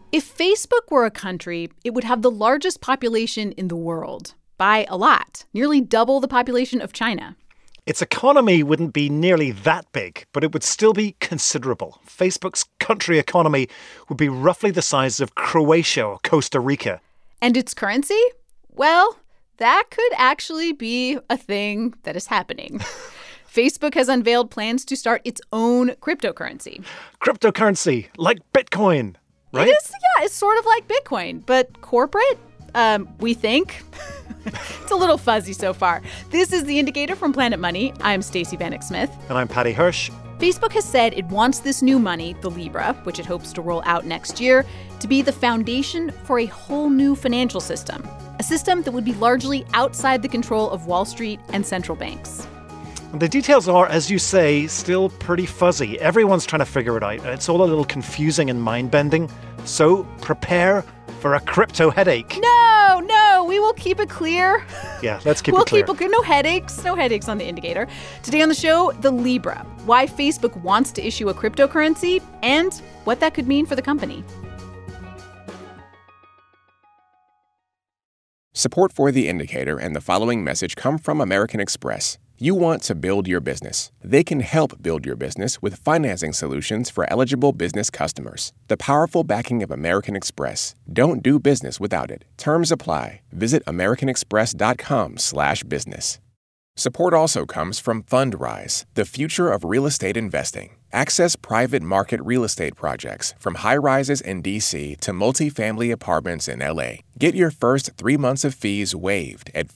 If Facebook were a country, it would have the largest population in the world by a lot, nearly double the population of China. Its economy wouldn't be nearly that big, but it would still be considerable. Facebook's country economy would be roughly the size of Croatia or Costa Rica. And its currency? Well, that could actually be a thing that is happening. Facebook has unveiled plans to start its own cryptocurrency. Cryptocurrency, like Bitcoin, right? It is, yeah, it's sort of like Bitcoin, but corporate, we think. It's a little fuzzy so far. This is The Indicator from Planet Money. I'm Stacey Vanek Smith. And I'm Paddy Hirsch. Facebook has said it wants this new money, the Libra, which it hopes to roll out next year, to be the foundation for a whole new financial system. A system that would be largely outside the control of Wall Street and central banks. The details are, as you say, still pretty fuzzy. Everyone's trying to figure it out. It's all a little confusing and mind-bending. So prepare for a crypto headache. No, we will keep it clear. Yeah, let's keep it clear. We'll keep it clear. No headaches on The Indicator. Today on the show, the Libra, why Facebook wants to issue a cryptocurrency, and what that could mean for the company. Support for The Indicator and the following message come from American Express. You want to build your business. They can help build your business with financing solutions for eligible business customers. The powerful backing of American Express. Don't do business without it. Terms apply. Visit americanexpress.com/business. Support also comes from Fundrise, the future of real estate investing. Access private market real estate projects from high-rises in D.C. to multifamily apartments in L.A. Get your first 3 months of fees waived at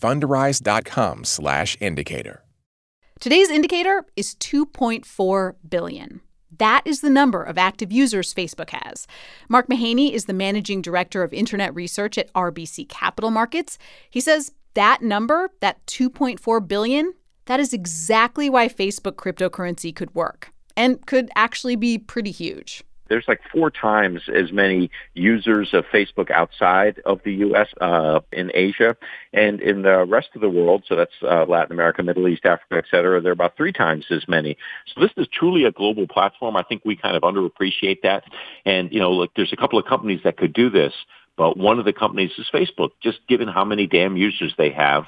fundrise.com/indicator. Today's indicator is 2.4 billion. That is the number of active users Facebook has. Mark Mahaney is the managing director of internet research at RBC Capital Markets. He says that number, that 2.4 billion, that is exactly why Facebook cryptocurrency could work and could actually be pretty huge. There's like 4 times as many users of Facebook outside of the U.S., in Asia, and in the rest of the world, so that's Latin America, Middle East, Africa, et cetera, there are about 3 times as many. So this is truly a global platform. I think we kind of underappreciate that. And, look, there's a couple of companies that could do this. But one of the companies is Facebook, just given how many damn users they have,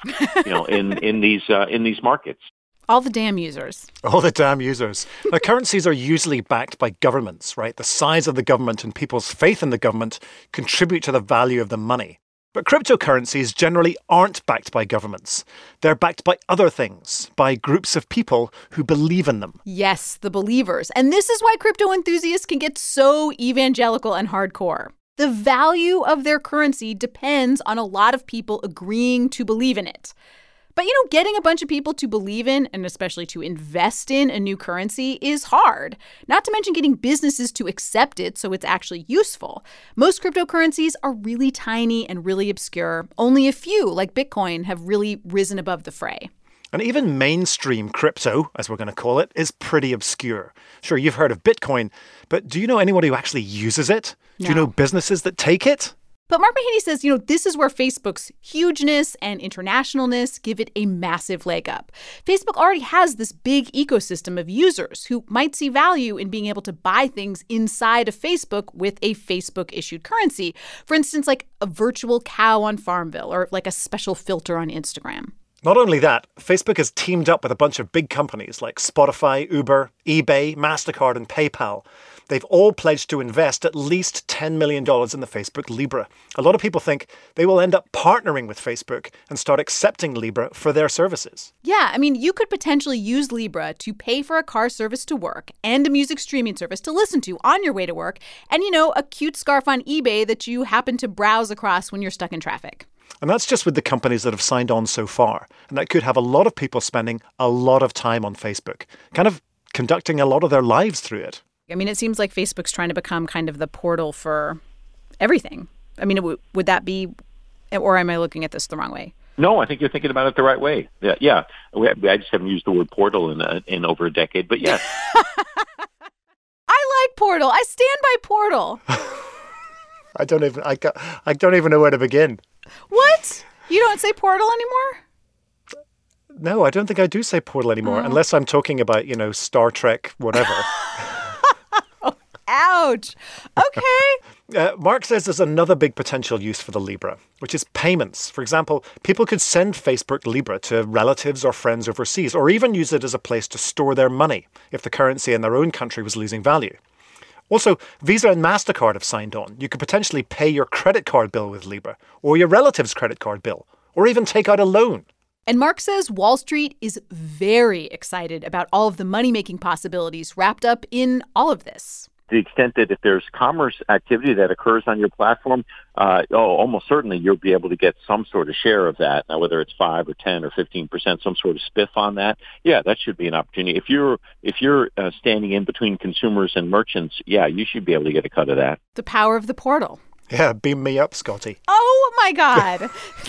in these markets. All the damn users. All the damn users. Now, currencies are usually backed by governments, right? The size of the government and people's faith in the government contribute to the value of the money. But cryptocurrencies generally aren't backed by governments. They're backed by other things, by groups of people who believe in them. Yes, the believers. And this is why crypto enthusiasts can get so evangelical and hardcore. The value of their currency depends on a lot of people agreeing to believe in it. But, getting a bunch of people to believe in, and especially to invest in a new currency is hard. Not to mention getting businesses to accept it so it's actually useful. Most cryptocurrencies are really tiny and really obscure. Only a few, like Bitcoin, have really risen above the fray. And even mainstream crypto, as we're going to call it, is pretty obscure. Sure, you've heard of Bitcoin, but do you know anybody who actually uses it? No. Do you know businesses that take it? But Mark Mahaney says, this is where Facebook's hugeness and internationalness give it a massive leg up. Facebook already has this big ecosystem of users who might see value in being able to buy things inside of Facebook with a Facebook-issued currency. For instance, like a virtual cow on Farmville or like a special filter on Instagram. Not only that, Facebook has teamed up with a bunch of big companies like Spotify, Uber, eBay, MasterCard, and PayPal. They've all pledged to invest at least $10 million in the Facebook Libra. A lot of people think they will end up partnering with Facebook and start accepting Libra for their services. Yeah, you could potentially use Libra to pay for a car service to work and a music streaming service to listen to on your way to work and, a cute scarf on eBay that you happen to browse across when you're stuck in traffic. And that's just with the companies that have signed on so far. And that could have a lot of people spending a lot of time on Facebook, kind of conducting a lot of their lives through it. It seems like Facebook's trying to become kind of the portal for everything. Would that be, or am I looking at this the wrong way? No, I think you're thinking about it the right way. Yeah. I just haven't used the word portal in over a decade, but yeah. I like portal. I stand by portal. I don't even know where to begin. What? You don't say portal anymore? No, I don't think I do say portal anymore, unless I'm talking about, Star Trek, whatever. Ouch. Okay. Mark says there's another big potential use for the Libra, which is payments. For example, people could send Facebook Libra to relatives or friends overseas, or even use it as a place to store their money if the currency in their own country was losing value. Also, Visa and MasterCard have signed on. You could potentially pay your credit card bill with Libra, or your relative's credit card bill, or even take out a loan. And Mark says Wall Street is very excited about all of the money-making possibilities wrapped up in all of this. To the extent that if there's commerce activity that occurs on your platform, almost certainly you'll be able to get some sort of share of that. Now, whether it's 5 or 10 or 15%, some sort of spiff on that, yeah, that should be an opportunity. If you're standing in between consumers and merchants, yeah, you should be able to get a cut of that. The power of the portal. Yeah, beam me up, Scotty. Oh, my God.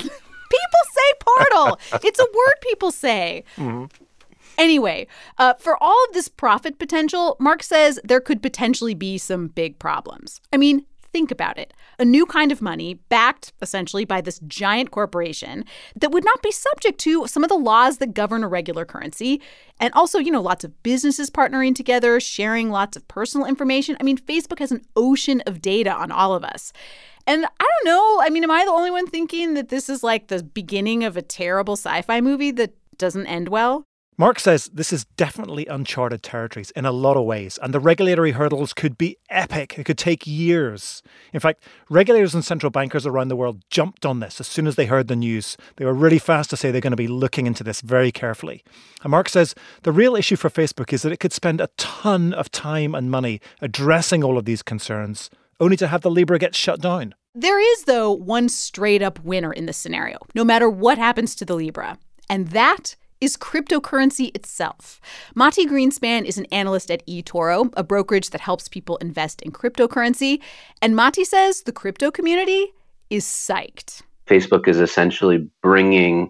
People say portal. It's a word people say. Mm-hmm. Anyway, for all of this profit potential, Mark says there could potentially be some big problems. I mean, think about it. A new kind of money backed essentially by this giant corporation that would not be subject to some of the laws that govern a regular currency. And also, lots of businesses partnering together, sharing lots of personal information. I mean, Facebook has an ocean of data on all of us. And I don't know. I mean, am I the only one thinking that this is like the beginning of a terrible sci-fi movie that doesn't end well? Mark says this is definitely uncharted territories in a lot of ways, and the regulatory hurdles could be epic. It could take years. In fact, regulators and central bankers around the world jumped on this as soon as they heard the news. They were really fast to say they're going to be looking into this very carefully. And Mark says the real issue for Facebook is that it could spend a ton of time and money addressing all of these concerns, only to have the Libra get shut down. There is, though, one straight-up winner in this scenario, no matter what happens to the Libra, and that is cryptocurrency itself. Mati Greenspan is an analyst at eToro, a brokerage that helps people invest in cryptocurrency. And Mati says the crypto community is psyched. Facebook is essentially bringing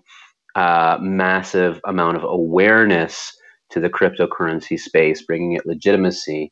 a massive amount of awareness to the cryptocurrency space, bringing it legitimacy.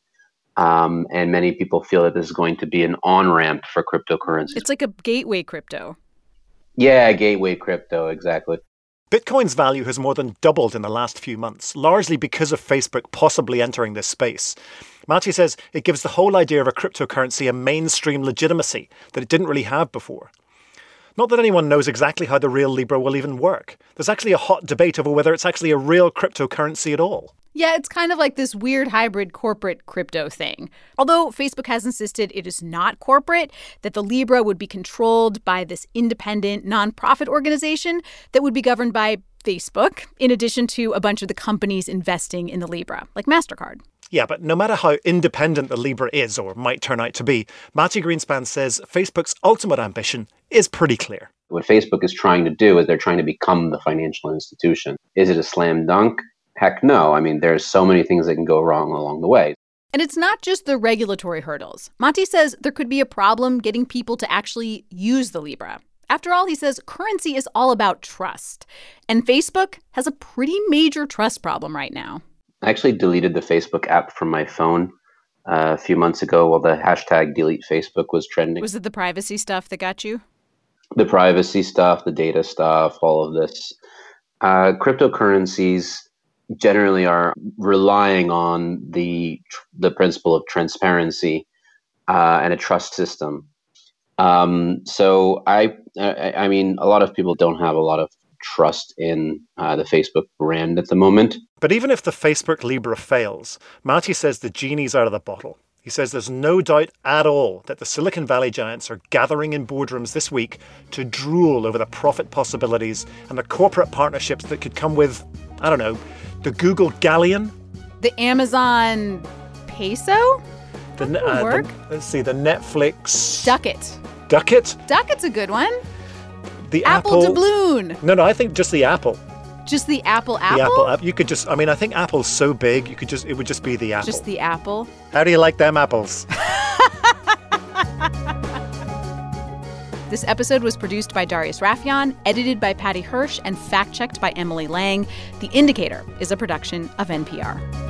And many people feel that this is going to be an on-ramp for cryptocurrency. It's like a gateway crypto. Yeah, gateway crypto, exactly. Bitcoin's value has more than doubled in the last few months, largely because of Facebook possibly entering this space. Mati says it gives the whole idea of a cryptocurrency a mainstream legitimacy that it didn't really have before. Not that anyone knows exactly how the real Libra will even work. There's actually a hot debate over whether it's actually a real cryptocurrency at all. Yeah, it's kind of like this weird hybrid corporate crypto thing. Although Facebook has insisted it is not corporate, that the Libra would be controlled by this independent nonprofit organization that would be governed by Facebook, in addition to a bunch of the companies investing in the Libra, like MasterCard. Yeah, but no matter how independent the Libra is or might turn out to be, Mati Greenspan says Facebook's ultimate ambition is pretty clear. What Facebook is trying to do is they're trying to become the financial institution. Is it a slam dunk? Heck no. I mean, there's so many things that can go wrong along the way. And it's not just the regulatory hurdles. Mati says there could be a problem getting people to actually use the Libra. After all, he says currency is all about trust. And Facebook has a pretty major trust problem right now. I actually deleted the Facebook app from my phone a few months ago while the hashtag delete Facebook was trending. Was it the privacy stuff that got you? The privacy stuff, the data stuff, all of this. Cryptocurrencies generally are relying on the principle of transparency and a trust system. So I mean, a lot of people don't have a lot of trust in the Facebook brand at the moment. But even if the Facebook Libra fails, Mati says the genie's out of the bottle. He says there's no doubt at all that the Silicon Valley giants are gathering in boardrooms this week to drool over the profit possibilities and the corporate partnerships that could come with, I don't know, the Google Galleon? The Amazon Peso? Let's see, the Netflix... Ducat? Ducat's a good one. The Apple doubloon. No, I think just the Apple. Just the Apple? The Apple app. You could just, I think Apple's so big, it would just be the Apple. Just the Apple? How do you like them apples? This episode was produced by Darius Raffian, edited by Patty Hirsch, and fact-checked by Emily Lang. The Indicator is a production of NPR.